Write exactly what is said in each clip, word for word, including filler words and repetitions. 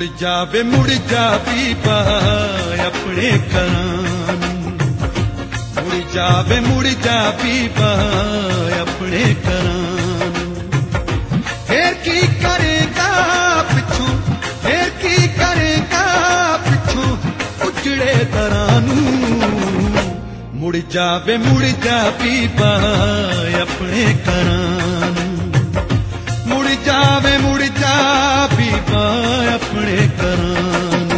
मुड़ जावे मुड़ जा बीबा अपने घरां नूं, मुड़ जावे मुड़ जा बीबा अपने घरां नूं। फिर की करेगा पिछों, फिर की करेगा पिछों उजड़े दरां नूं। मुड़ जावे मुड़ जा बीबा अपने घरां नूं, मुड़ जावे मुड़ जा बीबा अपने घरां नूं।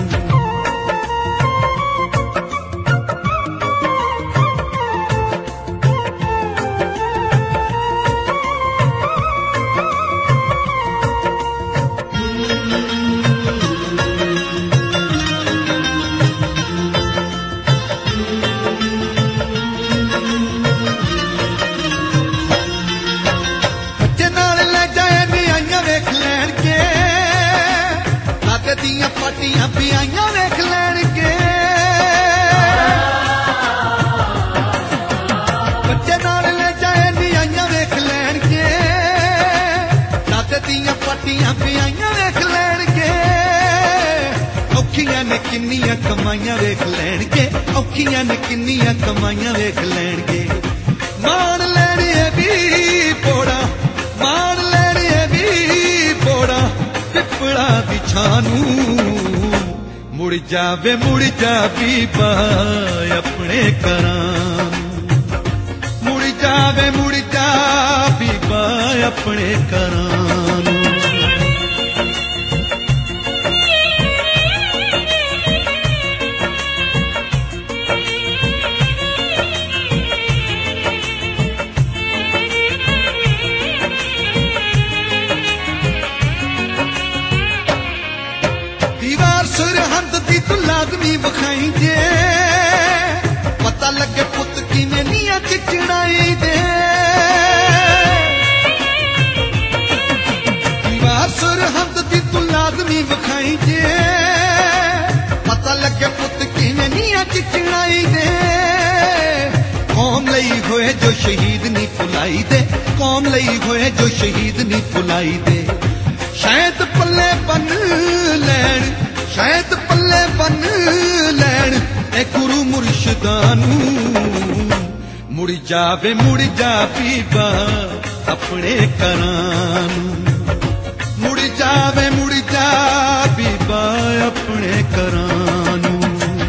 दियां पाटियां पियाइयां वेख लैणगे, बच्चे नाल ले जाए नियाइयां वेख लैणगे, दादे दियां पाटियां पियाइयां वेख लैणगे। औखियां ने किन्नियां कमाइयां वेख लैणगे, औखियां ने किन्नियां कमाइयां वेख लैणगे। मान लैणे भी पोड़ा, मान लैणे भी पोड़ा पिपड़ा बिछानू। मुड़ जावे मुड़ जा बीबा अपने घरां, मुड़ जावे मुड़ जा बीबा अपने घरां। सरहद दी तू लाजमी बखाई दे, पता लगे पुत किवें नियां च चढ़ाई दे। दीवार सरहद दी तू लाजमी बखाई दे, पता लगे पुत किवें नियां च चढ़ाई दे। कौम लई होए जो शहीद नी भुलाई दे, कौम लई होए जो शहीद नी भुलाई दे। शायद पल्ले बन लैण, शायद पल्ले बन लैण ए गुरु मुर्शिदां नूं। मुड़ जावे मुड़ जा बीबा अपने घरां नूं, मुड़ जावे मुड़ जा बीबा अपने घरां नूं।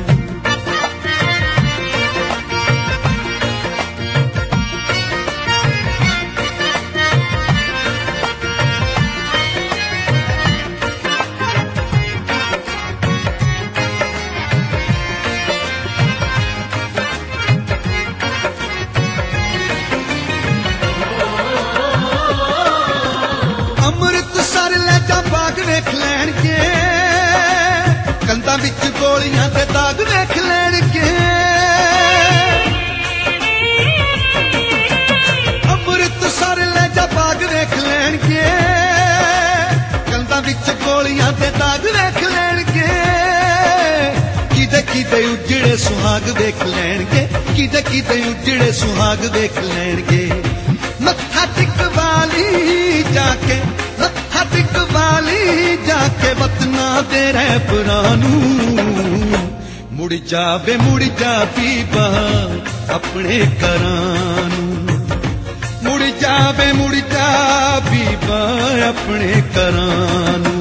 अमृतसर ले जा बाग वेख लैणगे, कंधां विच गोलियां ते दाग वेख लैणगे। अमृतसर ले जा बाग वेख लैणगे, कंधां विच गोलियां ते दाग वेख लैणगे। किदे किदे उजड़े सुहाग वेख लैणगे, किदे किदे उजड़े सुहाग वेख लैणगे। मत्था टिकवाली जाके, मत्था टिकवाली जाके वतना दे रहबरां नूं। मुड़ जावे मुड़ जा बीबा अपने घरां नूं, मुड़ जावे मुड़ जा बीबा अपने घरां नूं।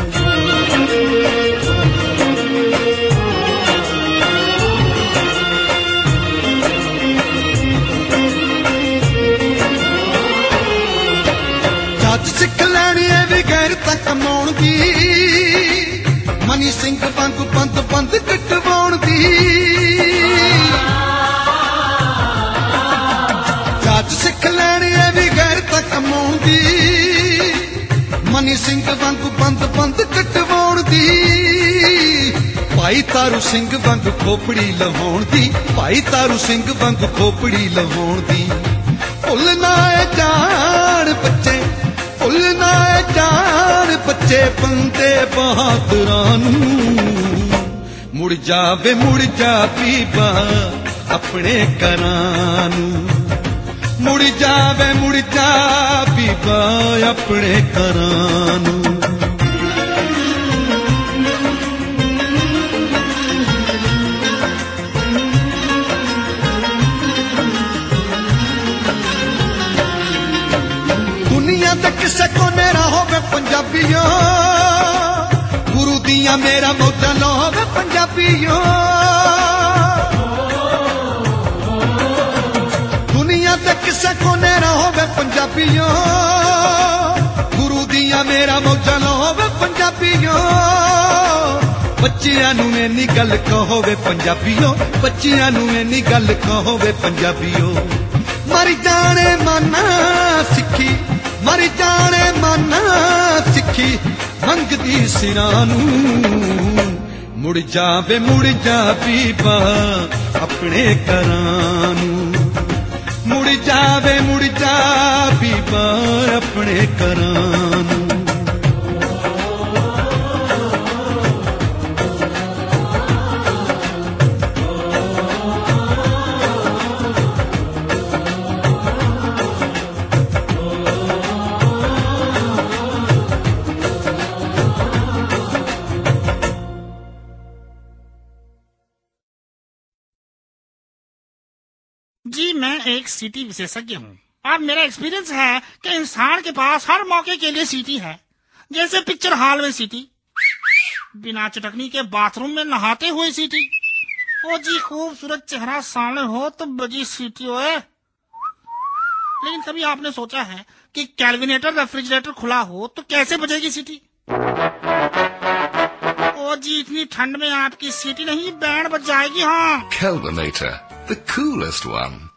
सिख लैनी है भी गैरतां कमाउण दी, मनी सिंह वांगू बंद बंद कटवाउण दी। जाच सिख लैनी है भी गैरतां कमाउण दी, मनी सिंह वांगू बंद बंद कटवाउण दी। भाई तारू सिंह वांगू खोपड़ी लवाउण दी, भाई तारू सिंह वांगू खोपड़ी लवाउण दी। भुलना है जान बच्चे, भुलना है जान बच्चे बंदे बहादुरां नूं। मुड़ जावे मुड़ जा बीबा अपने घरां नूं, मुड़ जावे मुड़ जा बीबा अपने घरां नूं। किसे को नेरा होवे पंजाबियों गुरु दिया मेरा मौजा लो होवे पंजाबियों दुनिया ते किसे को नेरा होवे पंजाबियों गुरु दिया मेरा मौजा लो होवे पंजाबियों बच्चियां नू इन्नी गल कहोवे पंजाबियों बच्चियां नू इन्नी गल कहोवे पंजाबियों मर जाने माना सिक्खी मर जाने माना सिक्खी मंगदी सिरां नू मुड़ जावे मुड़ जा बीबा अपने घरां नू मुड़ जावे मुड़ जा बीबा अपने घरां नू जी मैं एक सीटी विशेषज्ञ हूँ और मेरा एक्सपीरियंस है कि इंसान के पास हर मौके के लिए सीटी है। जैसे पिक्चर हॉल में सीटी, बिना चटकनी के बाथरूम में नहाते हुए सीटी, ओ जी खूबसूरत चेहरा सामने हो तो बजी सीटी ओए। लेकिन कभी आपने सोचा है कि कैलविनेटर रेफ्रिजरेटर खुला हो तो कैसे बजेगी सीटी? ओ जी इतनी ठंड में आपकी सीटी नहीं बैंड बज जाएगी। हाँ, Kelvinator, the coolest one.